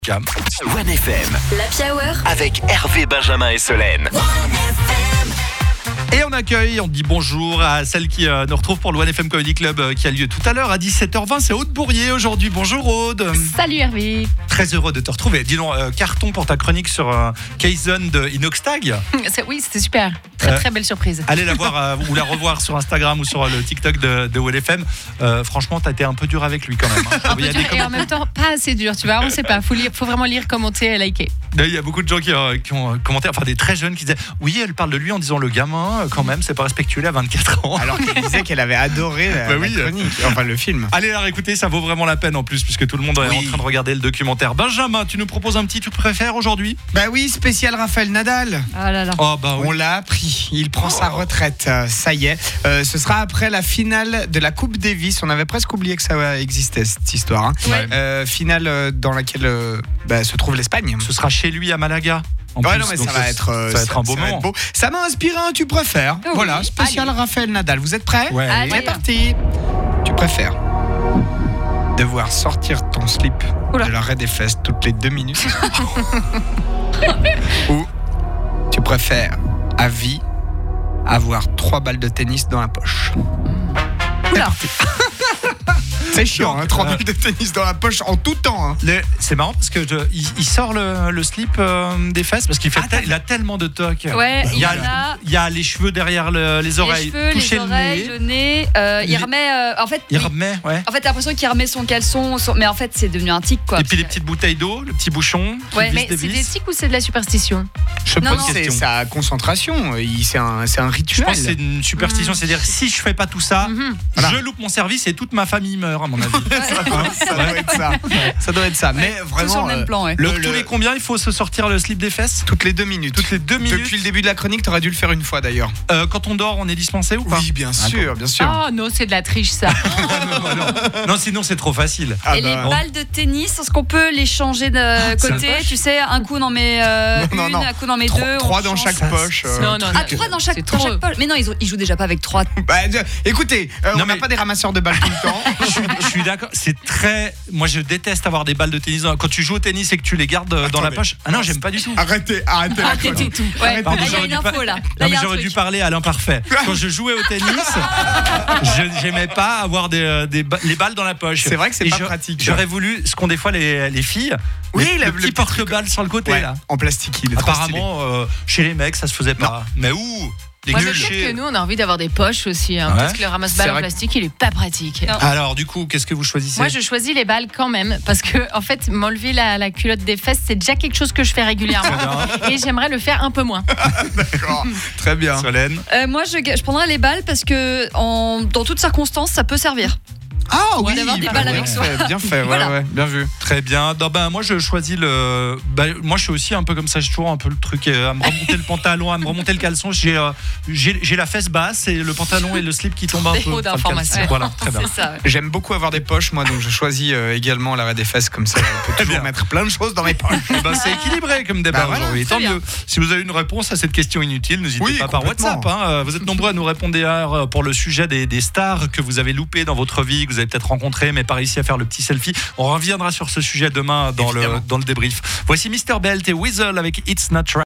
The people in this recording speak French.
One FM l'Happy Hour avec Hervé, Benjamin et Solène. Et on accueille, on dit bonjour à celle qui nous retrouve pour le One FM Comedy Club qui a lieu tout à l'heure à 17h20. C'est Aude Bourrier aujourd'hui. Bonjour Aude. Salut Hervé. Très heureux de te retrouver. Dis donc, carton pour ta chronique sur Kaizen de Inoxtag. Oui, c'était super. Très belle surprise. Allez la voir ou la revoir sur Instagram ou sur le TikTok de One FM. Franchement, t'as été un peu dur avec lui quand même. Hein. Il y a des et en même temps, pas assez dur, tu vois. On sait pas. Faut vraiment lire, commenter et liker. Il y a beaucoup de gens qui ont commenté, enfin des très jeunes qui disaient oui, elle parle de lui en disant le gamin, quand même, c'est pas respectueux à 24 ans. Alors qu'elle disait qu'elle avait adoré la chronique, enfin le film. Allez la réécouter, ça vaut vraiment la peine en plus, puisque tout le monde est en train de regarder le documentaire. Benjamin, tu nous proposes un petit tu préfères aujourd'hui ? Bah oui, spécial Raphaël Nadal. Ah là là. Oh bah oui. On l'a appris, il prend sa retraite, ça y est. Ce sera après la finale de la Coupe Davis. On avait presque oublié que ça existait cette histoire. Hein. Ouais. Finale dans laquelle se trouve l'Espagne. Ce sera chez lui à Malaga. En Ouais, plus, non, mais donc ça va être un beau moment. Ça m'a inspiré un tu préfères. Oui, Voilà, spécial allez. Raphaël Nadal. Vous êtes prêts ? Ouais. Allez. C'est parti. Tu préfères devoir sortir ton slip Oula. de l'arrêt des fesses toutes les 2 minutes ou tu préfères à vie avoir 3 balles de tennis dans la poche? Oula. C'est chiant, hein, 3 balles de tennis dans la poche en tout temps. Hein. C'est marrant parce que il sort le slip des fesses parce qu'il fait il a tellement de tocs. Ouais, Il y a les cheveux derrière les oreilles, les cheveux, toucher les oreilles, le nez. Il remet. Il remet, ouais. En fait, t'as l'impression qu'il remet son caleçon, mais en fait, c'est devenu un tic, quoi. Et puis les petites bouteilles d'eau, le petit bouchon. Ouais, Mais c'est des tics ou c'est de la superstition? Je Non, pense non. que c'est sa concentration. C'est un Je rituel. pense que c'est une superstition, c'est-à-dire si je fais pas tout ça, je loupe mon service et toute ma famille meurt à mon avis. Ça doit être ça. Ça doit être ça. Mais Tout vraiment. sur le même plan, ouais. Donc tous les combien il faut se sortir le slip des fesses? Toutes les 2 minutes. Toutes les 2 minutes. Depuis le début de la chronique, t'aurais dû le faire une fois d'ailleurs. Quand on dort, on est dispensé ou pas? Oui, bien sûr, bien sûr. Oh non, c'est de la triche ça. Non, sinon c'est trop facile. Et les balles de tennis, est-ce qu'on peut les changer de côté? Tu sais, un coup on en met Non. un coup on en met 2. 3 dans chaque poche. Non. Ah, 3 dans chaque C'est trop. poche. Mais non, ils jouent déjà pas avec 3. Écoutez, on Non, n'a mais- pas des ramasseurs de balles tout le temps. Je suis d'accord, c'est très. Moi je déteste avoir des balles de tennis. Quand tu joues au tennis et que tu les gardes dans la Attendez. poche. Ah non, j'aime pas du tout. Arrêtez la Arrêtez chronique. tout. Ouais, Pardon, là, il y a j'aurais une dû info là. Non, Là, il mais y a un j'aurais dû truc. parler à l'imparfait. Quand je jouais au tennis, j'aimais pas avoir les balles dans la poche. C'est vrai que c'est Et pas pratique. J'aurais voulu ce qu'ont des fois les filles. Oui, le le petit petit porte-balles sur le côté Ouais, là. en plastique, il est trop stylé. Apparemment, chez les mecs, ça se faisait pas. Mais où les Moi, nuls peut-être chez- que nous, on a envie d'avoir des poches aussi. Hein, Ouais. Parce que le ramasse-balles C'est en vrai plastique, il est pas pratique. Non. Alors, du coup, qu'est-ce que vous choisissez? Moi, je choisis les balles quand même. Parce que, en fait, m'enlever la culotte des fesses, c'est déjà quelque chose que je fais régulièrement. Et j'aimerais le faire un peu moins. D'accord, très bien. Solène. Moi, je prendrais les balles parce que dans toutes circonstances, ça peut servir. Ah oui, d'avoir des balles avec soi. Bien fait, Voilà. ouais, bien vu. Très bien. Non, moi, je choisis le. Moi, je suis aussi un peu comme ça. J'ai toujours un peu le truc à me remonter le pantalon, à me remonter le caleçon. J'ai la fesse basse et le pantalon et le slip qui tombent un Trop peu. d'informations. Enfin, le caleçon. Voilà, très bien. C'est ça. J'aime beaucoup avoir des poches, moi, donc je choisis également l'arrêt des fesses, comme ça, je peux toujours bien. mettre plein de choses dans mes poches. C'est équilibré comme débat Bah voilà, aujourd'hui. très Tant bien. mieux. Si vous avez une réponse à cette question inutile, n'hésitez Oui, pas par complètement. WhatsApp. Hein. Vous êtes nombreux à nous répondre d'ailleurs pour le sujet des stars que vous avez loupées dans votre vie, que vous avez peut-être rencontrées, mais pas réussi à faire le petit selfie. On reviendra sur ce sujet demain dans Évidemment. le débrief. Voici Mr. Belt et Weasel avec It's Not Right.